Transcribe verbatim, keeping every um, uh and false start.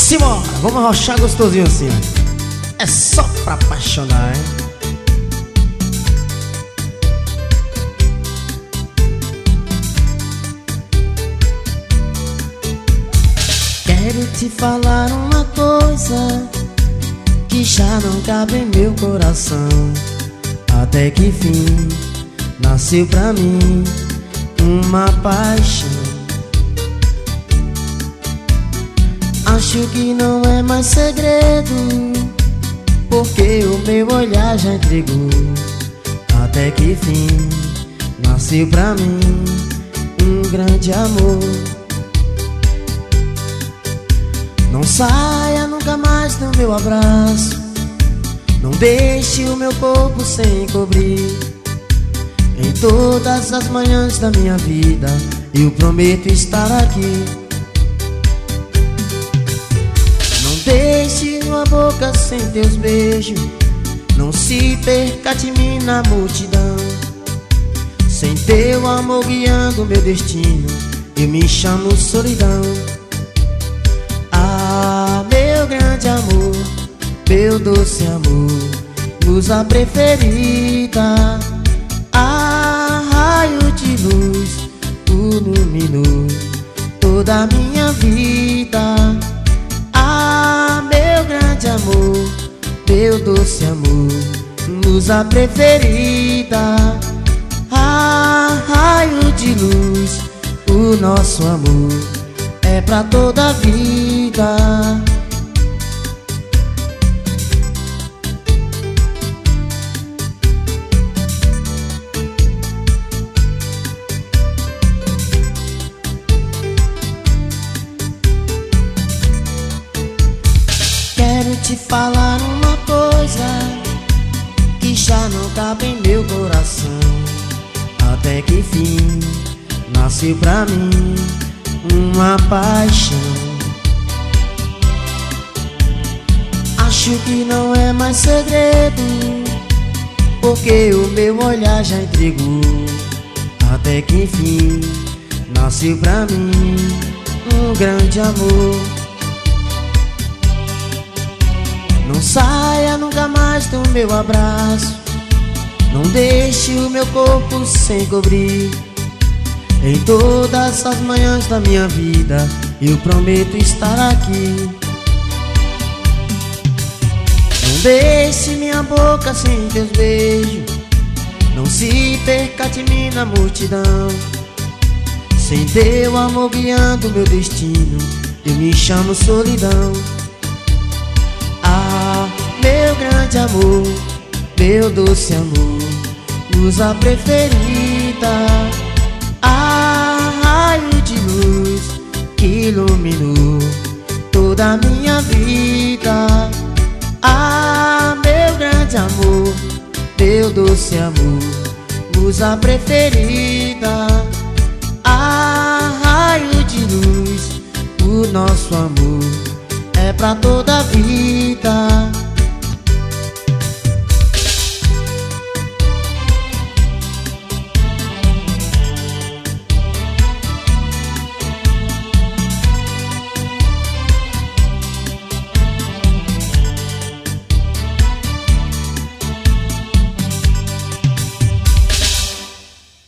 Simbora, vamos arrochar gostosinho assim, ó. É só pra apaixonar, hein? Quero te falar uma coisa que já não cabe em meu coração. Até que fim nasceu pra mim uma paixão. Acho que não é mais segredo, porque o meu olhar já entregou. Até que fim nasceu pra mim um grande amor. Não saia nunca mais do meu abraço, não deixe o meu corpo sem cobrir. Em todas as manhãs da minha vida eu prometo estar aqui. Não deixe uma boca sem teus beijos, não se perca de mim na multidão. Sem teu amor guiando meu destino, eu me chamo solidão. Ah, meu grande amor, meu doce amor, musa preferida. Ah, raio de luz, iluminou toda a minha vida. Ah, meu grande amor, meu doce amor, musa preferida. Ah, raio de luz, o nosso amor é pra toda a vida. Quero te falar uma coisa que já não cabe em meu coração. Até que fim nasceu pra mim uma paixão. Acho que não é mais segredo, porque o meu olhar já entregou. Até que enfim nasceu pra mim um grande amor. Não saia nunca mais do meu abraço, não deixe o meu corpo sem cobrir. Em todas as manhãs da minha vida eu prometo estar aqui. Não deixe minha boca sem teus beijos, não se perca de mim na multidão. Sem teu amor guiando meu destino, eu me chamo solidão. Ah, meu grande amor, meu doce amor, musa preferida. Ah, raio de luz que iluminou toda a minha vida. Ah, meu grande amor, meu doce amor, musa preferida. Ah, raio de luz, o nosso amor é pra toda a vida.